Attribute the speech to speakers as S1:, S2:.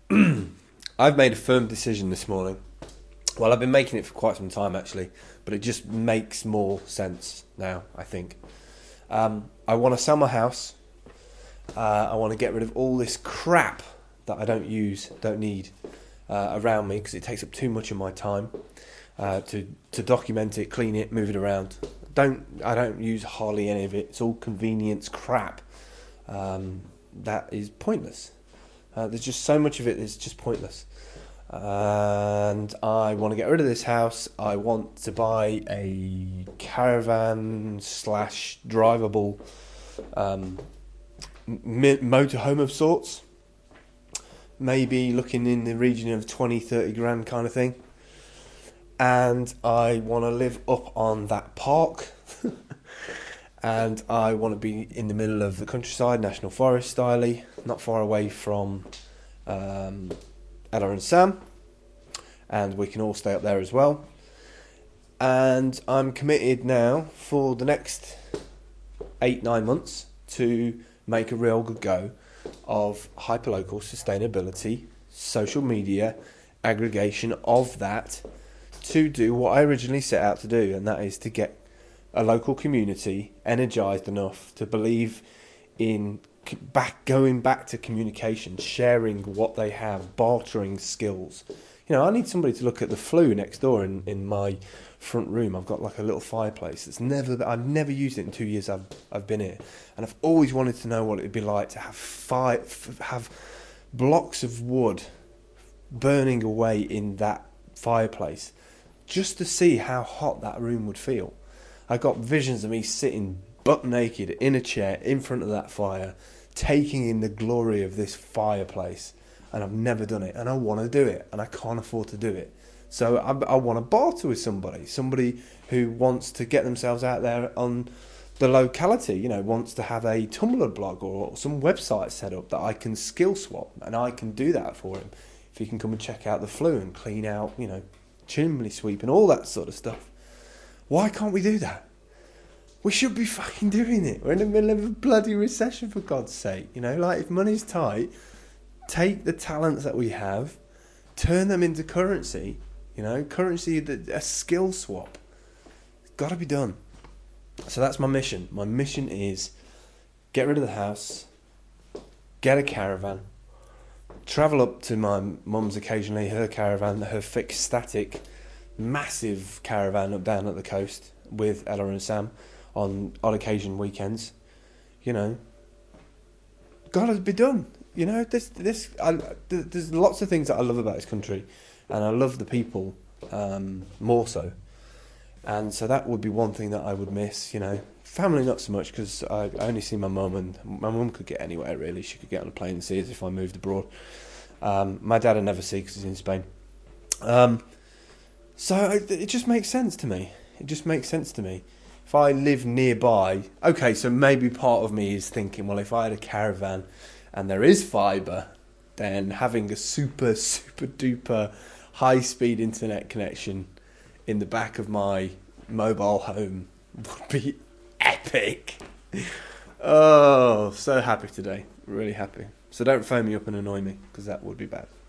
S1: I've made a firm decision this morning. Well, I've been making it for quite some time actually, but it just makes more sense now, I think. I want to sell my house. I want to get rid of all this crap that I don't use, don't need around me because it takes up too much of my time to document it, clean it, move it around. I don't use hardly any of it. It's all convenience crap that is pointless. There's just so much of it that's just pointless. And I want to get rid of this house. I want to buy a caravan / drivable motorhome of sorts. Maybe looking in the region of 20-30 grand kind of thing. And I want to live up on that park. And I want to be in the middle of the countryside, National Forest style, not far away from Ella and Sam. And we can all stay up there as well. And I'm committed now for the next 8-9 months to make a real good go of hyperlocal sustainability, social media, aggregation of that to do what I originally set out to do, and that is to get a local community energised enough to believe in going back to communication, sharing what they have, bartering skills. You know, I need somebody to look at the flue next door in my front room. I've got like a little fireplace I've never used it in 2 years I've been here, and I've always wanted to know what it'd be like to have blocks of wood burning away in that fireplace, just to see how hot that room would feel. I got visions of me sitting butt naked in a chair in front of that fire, taking in the glory of this fireplace, and I've never done it, and I want to do it, and I can't afford to do it. So I want to barter with somebody who wants to get themselves out there on the locality, you know, wants to have a Tumblr blog or some website set up that I can skill swap, and I can do that for him. If he can come and check out the flue and clean out, you know, chimney sweep and all that sort of stuff. Why can't we do that? We should be fucking doing it. We're in the middle of a bloody recession, for God's sake. You know, like, if money's tight, take the talents that we have, turn them into currency. You know, currency, a skill swap. It's got to be done. So that's my mission. My mission is get rid of the house, get a caravan, travel up to my mum's occasionally, her caravan, her fixed static, massive caravan up down at the coast with Ella and Sam on occasion weekends. You know, gotta be done. You know, there's lots of things that I love about this country, and I love the people more so. And so that would be one thing that I would miss. You know, family not so much, because I only see my mum, and my mum could get anywhere really. She could get on a plane and see us if I moved abroad. My dad I never see because he's in Spain. So it just makes sense to me. It just makes sense to me. If I live nearby, okay, so maybe part of me is thinking, well, if I had a caravan and there is fibre, then having a super, super duper high-speed internet connection in the back of my mobile home would be epic. Oh, so happy today. Really happy. So don't phone me up and annoy me, because that would be bad.